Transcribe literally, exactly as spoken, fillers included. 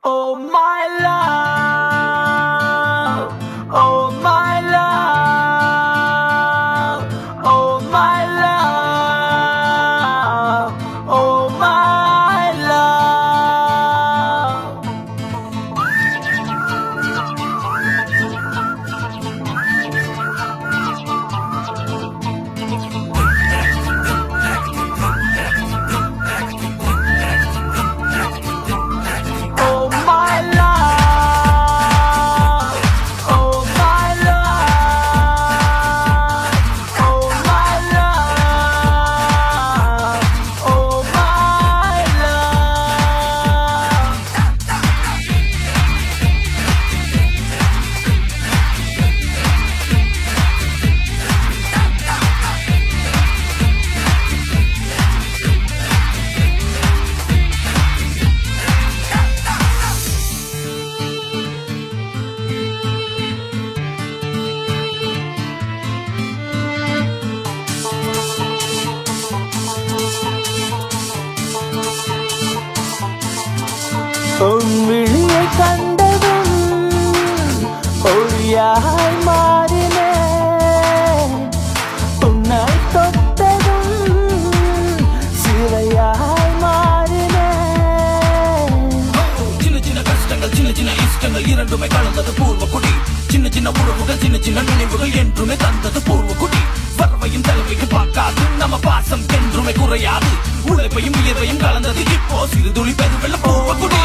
Oh my love, oh my love, oh my love, oh my love. Oh my love, oh my love, oh my love, oh my love. உன் விழியை கண்டதும் ஒளியாய் மாறினேன், உன்னை தொட்டதும் சிலையாய் மாறினேன். சின்ன சின்ன கஷ்டங்கள் சின்ன சின்ன இஷ்டங்கள் இரண்டுமே கலந்தது பூர்வ குடி. சின்ன சின்ன உறவுகள் சின்ன சின்ன நினைவுகள் என்றுமே தந்தது பூர்வ குடி. வரவையும் தலைமையும் பார்க்காது நம்ம பாசம் என்றுமே குறையாது. உழைப்பையும் வியர்வையும் கலந்தது இப்போ சிறு துளி பெருவெள்ள பூர்வ குடி.